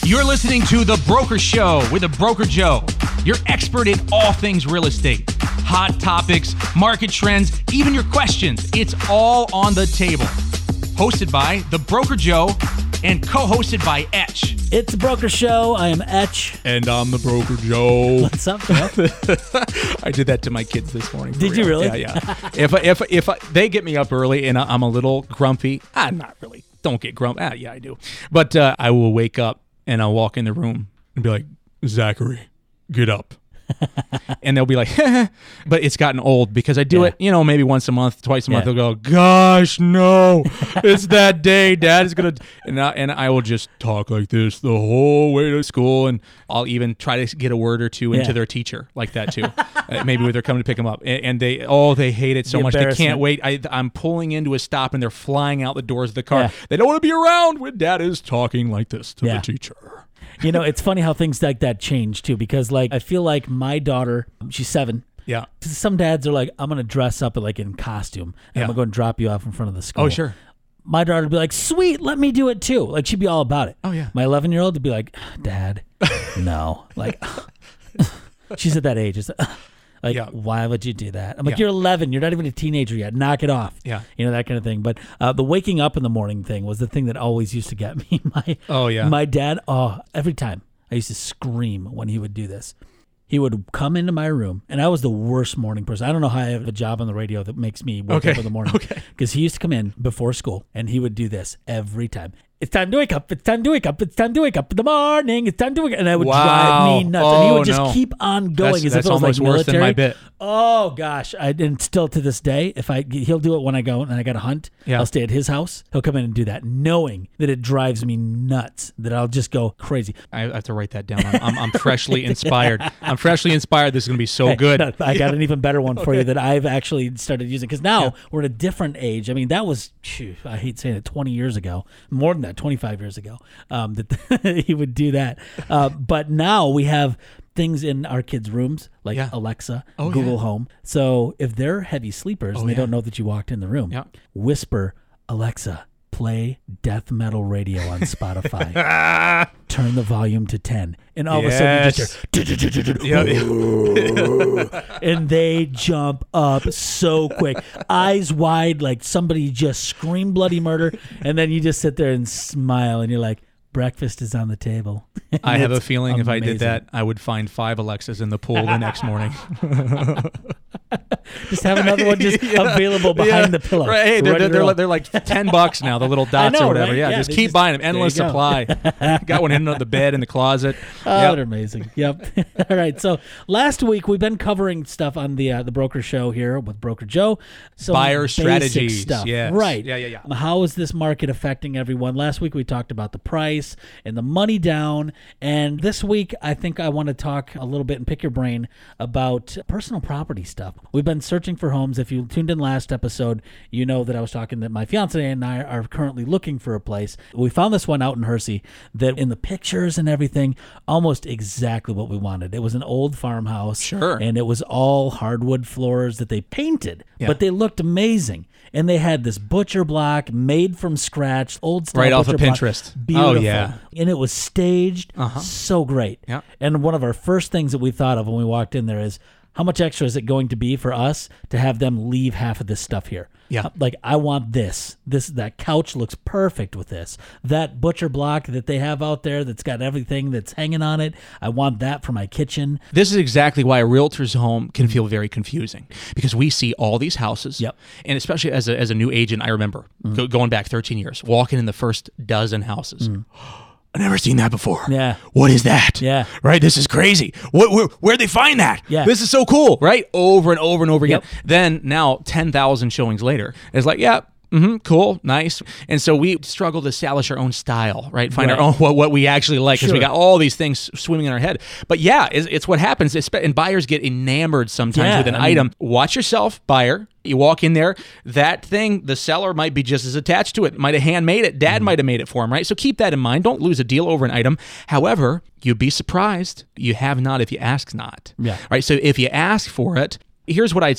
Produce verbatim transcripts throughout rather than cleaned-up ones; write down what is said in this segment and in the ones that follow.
You're listening to The Broker Show with The Broker Joe, your expert in all things real estate. Hot topics, market trends, even your questions. It's all on the table. Hosted by The Broker Joe and co-hosted by Etch. It's The Broker Show. I am Etch. And I'm The Broker Joe. What's up, Joe? I did that to my kids this morning. Did real. you really? Yeah, yeah. if if if I, they get me up early and I'm a little grumpy, I'm not really. Don't get grumpy. Ah, yeah, I do. But uh, I will wake up and I'll walk in the room and be like, Zachary, get up. And they'll be like, but it's gotten old because I do Yeah. it, you know, maybe once a month, twice a month. Yeah. They'll go, gosh, no, it's that day. Dad is going to, and I, and I will just talk like this the whole way to school. And I'll even try to get a word or two into Yeah. their teacher like that too. uh, maybe when they're coming to pick them up. And, and they, oh, they hate it so The much. They can't embarrassment. wait. I, I'm pulling into a stop and they're flying out the doors of the car. Yeah. They don't want to be around when Dad is talking like this to Yeah. the teacher. You know, it's funny how things like that change, too, because, like, I feel like my daughter, she's seven. Yeah. Some dads are like, I'm going to dress up, like, in costume, and Yeah. I'm going to go and drop you off in front of the school. Oh, sure. My daughter would be like, sweet, let me do it, too. Like, she'd be all about it. Oh, yeah. My eleven-year-old would be like, Dad, no. Like, she's at that age. It's like, Yeah. why would you do that? I'm like, Yeah. you're eleven. You're not even a teenager yet. Knock it off. Yeah. You know, that kind of thing. But uh, the waking up in the morning thing was the thing that always used to get me. My, Oh, yeah. My dad, oh, every time I used to scream when he would do this. He would come into my room, and I was the worst morning person. I don't know how I have a job on the radio that makes me wake Okay. up in the morning. Okay. Because he used to come in before school, and he would do this every time. It's time to wake up. It's time to wake up. It's time to wake up in the morning. It's time to wake up. And I would Wow. drive me nuts. and he Oh, would just no. keep on going That's- as that's if it was almost like worse than military. my bit. Oh, gosh. I, and still to this day, if I he'll do it when I go and I got to hunt. Yeah. I'll stay at his house. He'll come in and do that, knowing that it drives me nuts, that I'll just go crazy. I have to write that down. I'm, I'm, I'm freshly inspired. I'm freshly inspired. This is going to be so good. I got an even better one for you that I've actually started using. Because now we're at a different age. I mean, that was, phew, I hate saying it, twenty years ago. More than that, twenty-five years ago, um, that he would do that. Uh, but now we have things in our kids' rooms like Yeah. Alexa, Oh, Google yeah. Home. So if they're heavy sleepers Oh, and they yeah. don't know that you walked in the room, Yeah. whisper, Alexa, play death metal radio on Spotify. Turn the volume to ten. And all of a sudden you just hear, and they jump up so quick, eyes wide, like somebody just screamed bloody murder, and then you just sit there and smile, and you're like, breakfast is on the table. I have a It's feeling if I did amazing. that, I would find five Alexas in the pool the next morning. Just have another one just Yeah. available behind Yeah. the pillow. Right. Hey, they're, ready they're, to they're, roll. like, they're like ten bucks now, the little dots know, or whatever. right? Yeah, Yeah, just they keep just- buying them. there you Endless go. supply. Got one hidden under the bed in the closet. Oh, Yep. they're amazing. Yep. All right. So last week we've been covering stuff on the uh, the Broker Show here with Broker Joe. Some Buyer basic strategies, stuff. yes. Right. Yeah, yeah, yeah. How is this market affecting everyone? Last week we talked about the price and the money down, and this week I think I want to talk a little bit and pick your brain about personal property stuff. We've been searching for homes. If you tuned in last episode, you know that I was talking that my fiance and I are currently looking for a place. We found this one out in Hersey that in the pictures and everything, almost exactly what we wanted. It was an old farmhouse. Sure. And it was all hardwood floors that they painted, Yeah. but they looked amazing. And they had this butcher block made from scratch, old style Right off butcher of block. Pinterest. Oh, Beautiful. yeah. And it was staged Uh-huh. so great. Yeah. And one of our first things that we thought of when we walked in there is, how much extra is it going to be for us to have them leave half of this stuff here? Yeah. Like, I want this. This that couch looks perfect with this. That butcher block that they have out there that's got everything that's hanging on it, I want that for my kitchen. This is exactly why a realtor's home can feel very confusing, because we see all these houses. Yep. And especially as a, as a new agent, I remember go, going back thirteen years, walking in the first dozen houses. I've never seen that before. Yeah. What is that? Yeah. Right? This is crazy. What, where, where'd they find that? Yeah. This is so cool, right? Over and over and over again. Yep. Then now ten thousand showings later, it's like, yeah, mm-hmm, cool, nice. And so we struggle to establish our own style, right? Find Right. our own, what, what we actually like, because we Sure. got all these things swimming in our head. But yeah, it's, it's what happens. It's, and buyers get enamored sometimes Yeah, with an I mean- item. Watch yourself, buyer. You walk in there, that thing, the seller might be just as attached to it, might have handmade it. Dad might have made it for him, right? So keep that in mind. Don't lose a deal over an item. However, you'd be surprised. You have not if you ask not. Yeah. Right? So if you ask for it, here's what I'd say.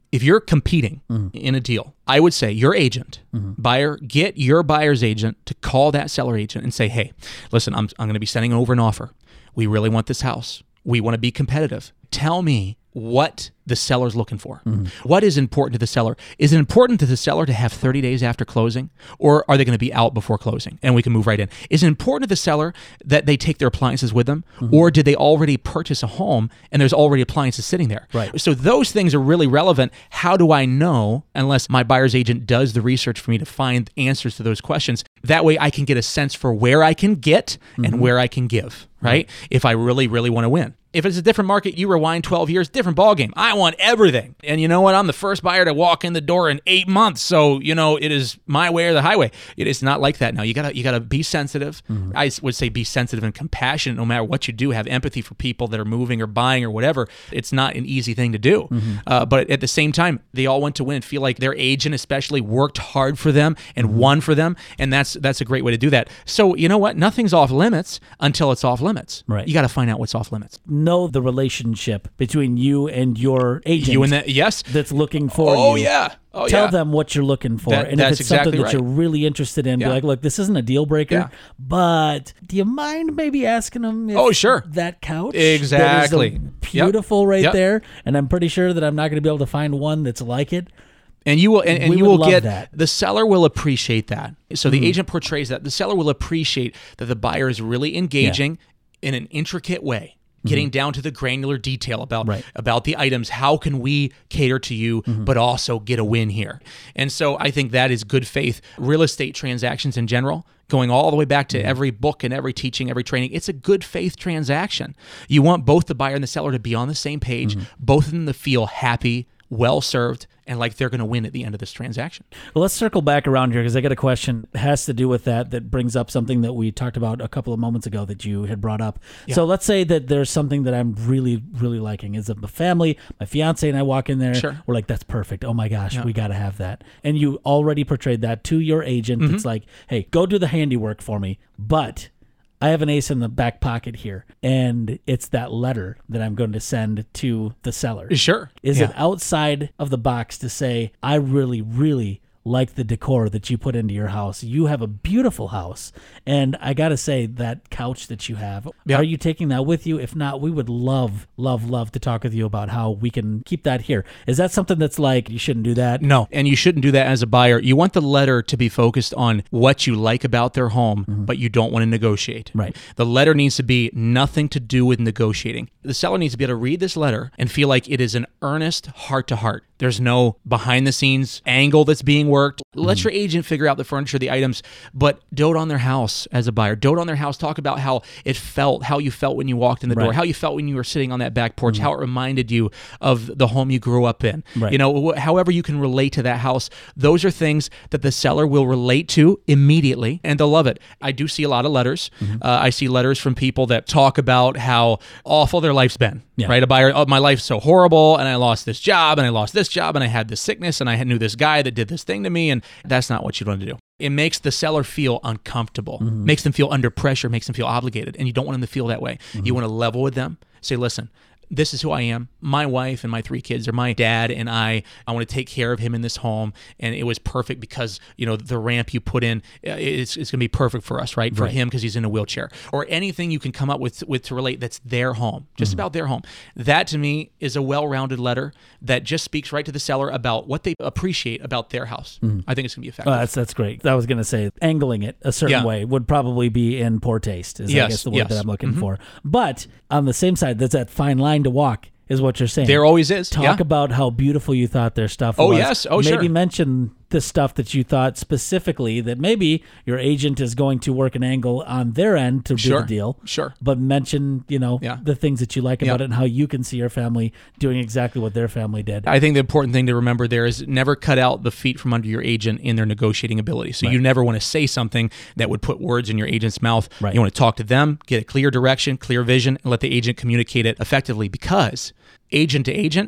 if you're competing mm-hmm. in a deal, I would say your agent, mm-hmm. buyer, get your buyer's agent to call that seller agent and say, hey, listen, I'm, I'm going to be sending over an offer. We really want this house. We want to be competitive. Tell me what the seller's looking for. Mm-hmm. What is important to the seller? Is it important to the seller to have thirty days after closing, or are they going to be out before closing and we can move right in? Is it important to the seller that they take their appliances with them, mm-hmm. or did they already purchase a home and there's already appliances sitting there? Right. So those things are really relevant. How do I know, unless my buyer's agent does the research for me to find answers to those questions? That way I can get a sense for where I can get mm-hmm. and where I can give, right? Mm-hmm. If I really, really want to win. If it's a different market, you rewind twelve years, different ballgame. I want everything. And you know what? I'm the first buyer to walk in the door in eight months. So, you know, it is my way or the highway. It is not like that now. You gotta you gotta be sensitive. Mm-hmm. I would say be sensitive and compassionate no matter what you do. Have empathy for people that are moving or buying or whatever. It's not an easy thing to do. Mm-hmm. Uh, but at the same time, they all want to win and feel like their agent especially worked hard for them and mm-hmm. won for them. And that's that's a great way to do that. So, you know what? Nothing's off limits until it's off limits. Right. You got to find out what's off limits. Know the relationship between you and your agent. You and that, yes. That's looking for oh, you. Yeah. Oh, Tell yeah. them what you're looking for. That, and that's if it's exactly something that right. you're really interested in, yeah. be like, look, this isn't a deal breaker, yeah. but do you mind maybe asking them if oh, sure. that couch exactly. that is beautiful yep. right yep. there, and I'm pretty sure that I'm not going to be able to find one that's like it. And you will, and, and we you will get that. The seller will appreciate that. So the mm-hmm. agent portrays that. The seller will appreciate that the buyer is really engaging yeah. in an intricate way, getting mm-hmm. down to the granular detail about right. about the items. How can we cater to you, mm-hmm. but also get a win here? And so I think that is good faith. Real estate transactions in general, going all the way back to mm-hmm. every book and every teaching, every training, it's a good faith transaction. You want both the buyer and the seller to be on the same page, mm-hmm. both of them to feel happy, well served, and like they're going to win at the end of this transaction. Well, let's circle back around here because I got a question that has to do with that, that brings up something that we talked about a couple of moments ago that you had brought up. Yeah. So let's say that there's something that I'm really, really liking. Is it my family, my fiance and I walk in there, sure. we're like, that's perfect. Oh my gosh, yeah. we got to have that. And you already portrayed that to your agent. Mm-hmm. It's like, hey, go do the handiwork for me, but I have an ace in the back pocket here, and it's that letter that I'm going to send to the seller. Sure. Is yeah. it outside of the box to say, I really, really like the decor that you put into your house? You have a beautiful house, and I got to say, that couch that you have, yeah. are you taking that with you? If not, we would love, love, love to talk with you about how we can keep that here. Is that something that's like, you shouldn't do that? No, and you shouldn't do that as a buyer. You want the letter to be focused on what you like about their home, mm-hmm. but you don't want to negotiate. Right. The letter needs to be nothing to do with negotiating. The seller needs to be able to read this letter and feel like it is an earnest heart-to-heart. There's no behind-the-scenes angle that's being worked. Let mm-hmm. your agent figure out the furniture, the items, but dote on their house as a buyer. Dote on their house. Talk about how it felt, how you felt when you walked in the right. door, how you felt when you were sitting on that back porch, mm-hmm. how it reminded you of the home you grew up in. Right. You know, wh- however you can relate to that house, those are things that the seller will relate to immediately, and they'll love it. I do see a lot of letters. Mm-hmm. Uh, I see letters from people that talk about how awful their life's been. Yeah. Right? A buyer, oh, my life's so horrible, and I lost this job, and I lost this job, and I had this sickness, and I knew this guy that did this thing to me, and that's not what you want to do. It makes the seller feel uncomfortable, mm-hmm. makes them feel under pressure, makes them feel obligated, and you don't want them to feel that way. Mm-hmm. You want to level with them, say, listen, this is who I am. My wife and my three kids are my dad and I. I want to take care of him in this home. And it was perfect because, you know, the ramp you put in, it's, it's going to be perfect for us, right? For right. him because he's in a wheelchair. Or anything you can come up with with to relate that's their home, just mm-hmm. about their home. That to me is a well-rounded letter that just speaks right to the seller about what they appreciate about their house. Mm-hmm. I think it's going to be effective. Oh, that's that's great. I was going to say angling it a certain yeah. way would probably be in poor taste, is yes. I guess the word yes. that I'm looking mm-hmm. for. But on the same side, there's that fine line to walk, is what you're saying. There always is. Talk yeah. about how beautiful you thought their stuff oh, was. Oh, yes. Oh, maybe sure. Maybe mention the stuff that you thought specifically that maybe your agent is going to work an angle on their end to sure. do the deal. Sure. But mention, you know, yeah. the things that you like about yeah. it and how you can see your family doing exactly what their family did. I think the important thing to remember there is never cut out the feet from under your agent in their negotiating ability. So right. you never want to say something that would put words in your agent's mouth. Right. You want to talk to them, get a clear direction, clear vision, and let the agent communicate it effectively, because agent to agent,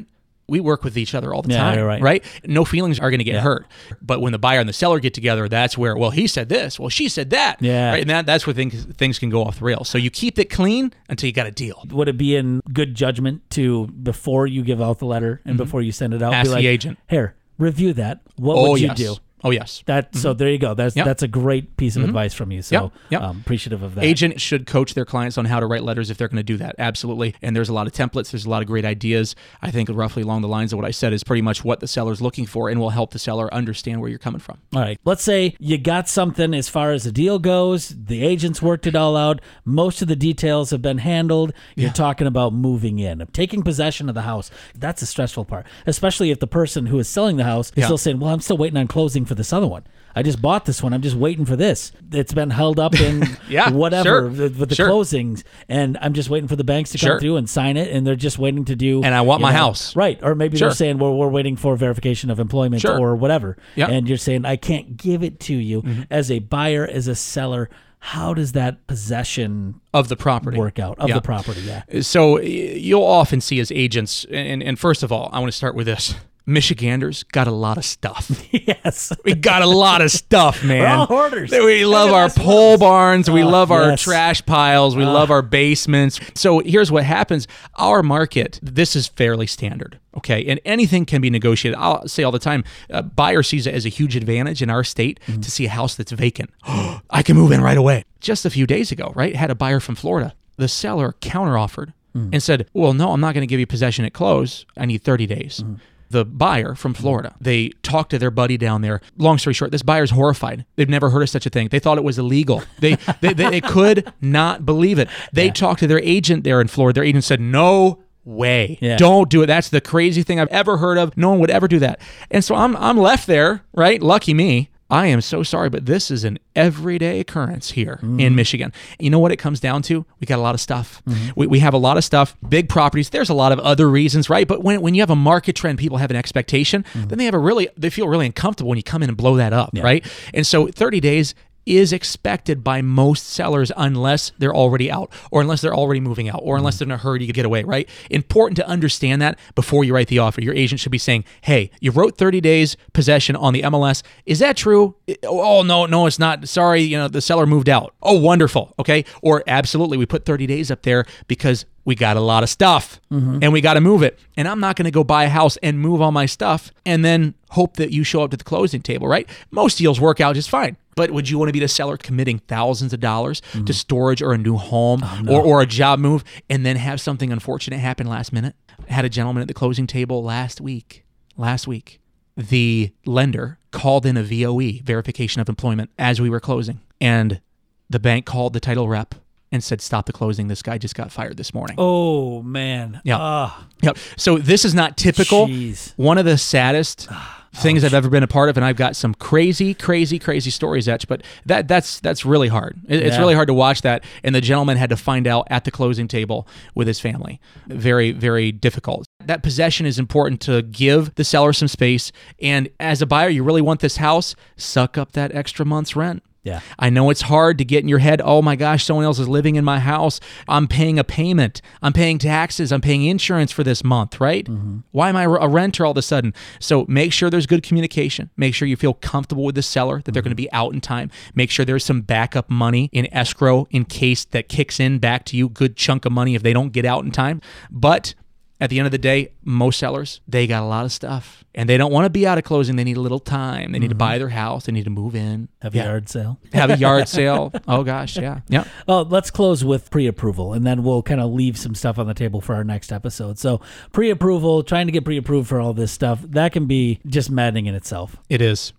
we work with each other all the Yeah, time, you're right. right? No feelings are going to get Yeah. hurt. But when the buyer and the seller get together, that's where, well, he said this, well, she said that. Yeah. Right? And that, that's where things, things can go off the rails. So you keep it clean until you got a deal. Would it be in good judgment to, before you give out the letter and before you send it out, Ask be like, the agent. here, review that. What Oh, would you yes. do? Oh, yes. That so there you go. That's Yep. that's a great piece of advice from you. So Yep. Yep. Um, appreciative of that. Agent should coach their clients on how to write letters if they're going to do that. Absolutely. And there's a lot of templates. There's a lot of great ideas. I think roughly along the lines of what I said is pretty much what the seller's looking for and will help the seller understand where you're coming from. All right. Let's say you got something as far as the deal goes. The agents worked it all out. Most of the details have been handled. You're Yeah. talking about moving in, taking possession of the house. That's the stressful part, especially if the person who is selling the house is Yeah. still saying, well, I'm still waiting on closing for this other one. I just bought this one. I'm just waiting for this. It's been held up in Yeah, whatever sure, with with the sure. closings, and I'm just waiting for the banks to come Sure. through and sign it, and they're just waiting to do. And I want you my know, house. right? Or maybe Sure. they're saying, well, we're waiting for verification of employment Sure. or whatever, Yeah. and you're saying I can't give it to you as a buyer, as a seller. How does that possession Of the property. work out of Yeah. the property? Yeah. So y- you'll often see as agents, and, and first of all, I want to start with this. Michiganders got a lot of stuff. Yes. We got a lot of stuff, man. We're all hoarders. We love Look at our us pole hoarders. barns. We Oh, love our yes. trash piles. We love our basements. So here's what happens. Our market, this is fairly standard. Okay. And anything can be negotiated. I'll say all the time, a buyer sees it as a huge advantage in our state Mm-hmm. to see a house that's vacant. I can move in right away. Just a few days ago, right? Had a buyer from Florida. The seller counteroffered Mm. and said, well, no, I'm not going to give you possession at close. I need thirty days. Mm-hmm. The buyer from Florida, they talked to their buddy down there. Long story short, this buyer's horrified. They've never heard of such a thing. They thought it was illegal. They they, they, they could not believe it. They talked to their agent there in Florida. Their agent said, no way. Yeah. Don't do it. That's the craziest thing I've ever heard of. No one would ever do that. And so I'm I'm left there, right? Lucky me. I am so sorry, but this is an everyday occurrence here in Michigan. You know what it comes down to? We got a lot of stuff. We, we have a lot of stuff, big properties. There's a lot of other reasons, right? But when, when you have a market trend, people have an expectation, then they have a really, they feel really uncomfortable when you come in and blow that up, right? And so thirty days is expected by most sellers unless they're already out or unless they're already moving out or unless they're in a hurry to get away, right? Important to understand that before you write the offer. Your agent should be saying, hey, you wrote thirty days possession on the M L S. Is that true? Oh, no, no, it's not. Sorry, you know, the seller moved out. Oh, wonderful. Okay. Or absolutely, we put thirty days up there because we got a lot of stuff and we got to move it. And I'm not going to go buy a house and move all my stuff and then hope that you show up to the closing table, right? Most deals work out just fine. But would you want to be the seller committing thousands of dollars to storage or a new home or, or a job move and then have something unfortunate happen last minute? I had a gentleman at the closing table last week. Last week, the lender called in a V O E, verification of employment, as we were closing. And the bank called the title rep and said, stop the closing. This guy just got fired this morning. Oh man. Yeah. Ah, Yep. So this is not typical. Jeez. One of the saddest things I've ever been a part of, and I've got some crazy, crazy, crazy stories, Etch, but that that's that's really hard. It, It's Yeah. really hard to watch that. And the gentleman had to find out at the closing table with his family. Very, very difficult. That possession is important to give the seller some space. And as a buyer, you really want this house, suck up that extra month's rent. Yeah. I know it's hard to get in your head, oh my gosh, someone else is living in my house. I'm paying a payment. I'm paying taxes. I'm paying insurance for this month, right? Mm-hmm. Why am I a renter all of a sudden? So make sure there's good communication. Make sure you feel comfortable with the seller, that they're going to be out in time. Make sure there's some backup money in escrow in case that kicks in back to you, good chunk of money if they don't get out in time. But at the end of the day, most sellers, they got a lot of stuff and they don't want to be out of closing. They need a little time. They need to buy their house. They need to move in. Have Yeah. a yard sale. Have a yard sale. Oh gosh, yeah. Yeah. Well, let's close with pre-approval, and then we'll kind of leave some stuff on the table for our next episode. So pre-approval, trying to get pre-approved for all this stuff, that can be just maddening in itself. It is.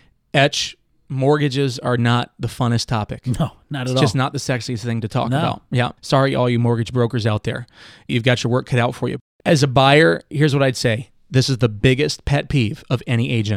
Etch, mortgages are not the funnest topic. No, not at It's all. just not the sexiest thing to talk No. about. Yeah. Sorry, all you mortgage brokers out there. You've got your work cut out for you. As a buyer, here's what I'd say. This is the biggest pet peeve of any agent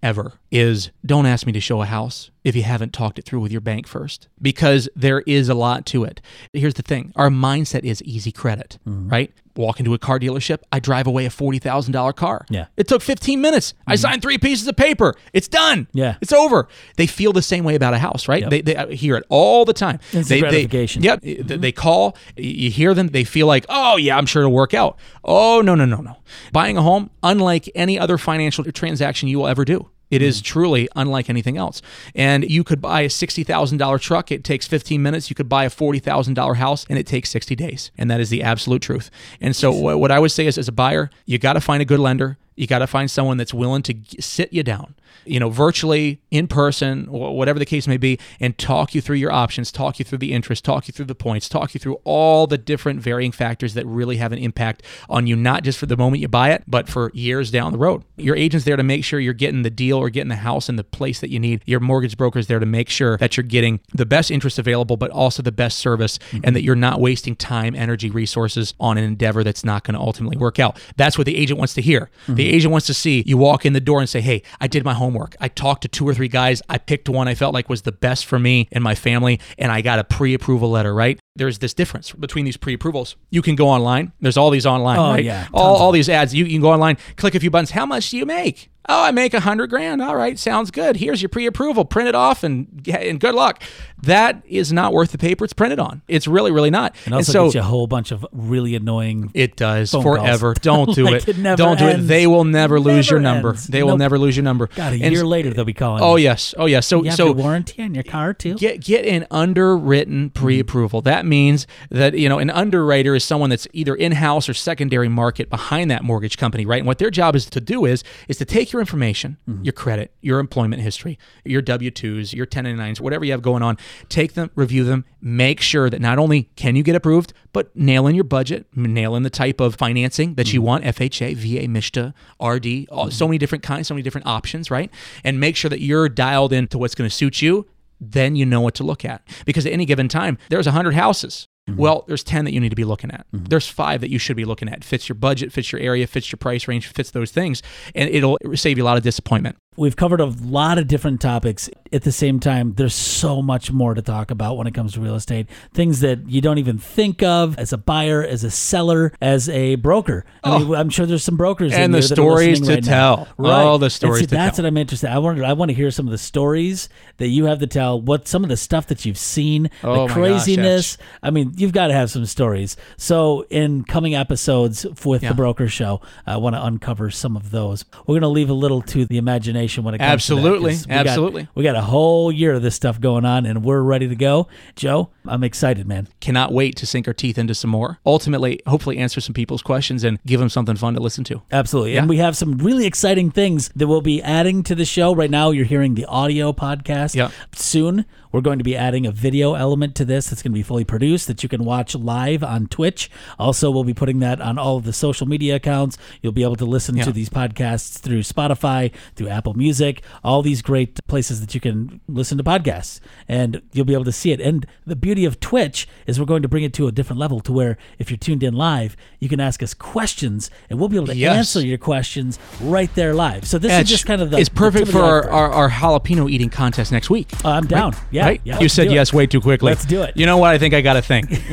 ever is don't ask me to show a house if you haven't talked it through with your bank first, because there is a lot to it. Here's the thing. Our mindset is easy credit, mm-hmm. right? Walk into a car dealership. I drive away a forty thousand dollars car. Yeah. It took fifteen minutes. Mm-hmm. I signed three pieces of paper. It's done. Yeah. It's over. They feel the same way about a house, right? Yep. They, they I hear it all the time. Instant they, gratification. They, yep. Mm-hmm. They call. You hear them. They feel like, oh, yeah, I'm sure it'll work out. Oh, no, no, no, no. Buying a home, unlike any other financial transaction you will ever do. It is truly unlike anything else. And you could buy a sixty thousand dollars truck. It takes fifteen minutes. You could buy a forty thousand dollars house, and it takes sixty days. And that is the absolute truth. And so what I would say is, as a buyer, you got to find a good lender. You got to find someone that's willing to sit you down, you know, virtually, in person, whatever the case may be, and talk you through your options, talk you through the interest, talk you through the points, talk you through all the different varying factors that really have an impact on you, not just for the moment you buy it, but for years down the road. Your agent's there to make sure you're getting the deal or getting the house in the place that you need. Your mortgage broker's there to make sure that you're getting the best interest available, but also the best service, mm-hmm. and that you're not wasting time, energy, resources on an endeavor that's not going to ultimately work out. That's what the agent wants to hear. Mm-hmm. The agent wants to see you walk in the door and say, hey, I did my homework. I talked to two or three guys. I picked one I felt like was the best for me and my family, and I got a pre-approval letter, right? There's this difference between these pre-approvals. You can go online. There's all these online, oh, right? Yeah, all, all these ads. You, you can go online, click a few buttons. How much do you make? Oh, I make a hundred grand. All right, sounds good. Here's your pre-approval. Print it off and and good luck. That is not worth the paper it's printed on. It's really, really not. And also and so, gets you a whole bunch of really annoying. It does phone forever. Calls. Don't do like it. it Don't do ends. it. They will never lose never your number. ends. They nope. will never lose your number. God, a and year later they'll be calling. Oh you. yes. Oh yes. So you have so your warranty on your car too. Get get an underwritten pre-approval. Mm-hmm. That means that, you know, an underwriter is someone that's either in-house or secondary market behind that mortgage company, right? And what their job is to do is is to take your information, mm-hmm. your credit, your employment history, your W two's, your ten ninety-nines, whatever you have going on, take them, review them, make sure that not only can you get approved, but nail in your budget, nail in the type of financing that mm-hmm. you want, F H A, V A, M S H T A, R D, all, mm-hmm. so many different kinds, so many different options, right? And make sure that you're dialed into what's going to suit you. Then you know what to look at. Because at any given time, there's one hundred houses. Mm-hmm. Well, there's ten that you need to be looking at. Mm-hmm. There's five that you should be looking at. Fits your budget, fits your area, fits your price range, fits those things. And it'll save you a lot of disappointment. We've covered a lot of different topics. At the same time, there's so much more to talk about when it comes to real estate. Things that you don't even think of as a buyer, as a seller, as a broker. I oh. mean, I'm sure there's some brokers and in the there that stories are to right tell. Now. Right. All the stories see, to that's tell. what I'm interested in. I want, I want to hear some of the stories that you have to tell, what some of the stuff that you've seen, oh the craziness. Gosh, yes. I mean, you've got to have some stories. So in coming episodes with yeah. The Broker Show, I want to uncover some of those. We're going to leave a little to the imagination when it comes Absolutely. to that. We Absolutely. Got, we got a whole year of this stuff going on, and we're ready to go. Joe, I'm excited, man. Cannot wait to sink our teeth into some more. Ultimately, hopefully answer some people's questions and give them something fun to listen to. Absolutely. Yeah. And we have some really exciting things that we'll be adding to the show. Right now, you're hearing the audio podcast. Yeah. Soon, we're going to be adding a video element to this that's going to be fully produced that you can watch live on Twitch. Also, we'll be putting that on all of the social media accounts. You'll be able to listen yeah. to these podcasts through Spotify, through Apple Music, all these great places that you can listen to podcasts, and you'll be able to see it. And the beauty of Twitch is we're going to bring it to a different level to where if you're tuned in live, you can ask us questions, and we'll be able to yes. answer your questions right there live. So this yeah, is just kind of the It's perfect the for our, iceberg. our, our jalapeno eating contest next week. Uh, I'm down. Right? Yeah. Right? yeah you said yes way too quickly. Let's do it. You know what? I think I got to think. Yep.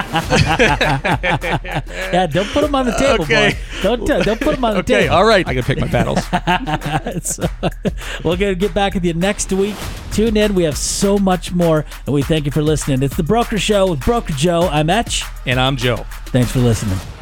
Yeah, don't put them on the table, okay. boy. Don't, uh, don't put them on the okay, table. all right. I got to pick my battles. So, we're going to get back with you next week. Tune in. We have so much more, and we thank you for listening. It's The Broker Show with Broker Joe. I'm Etch. And I'm Joe. Thanks for listening.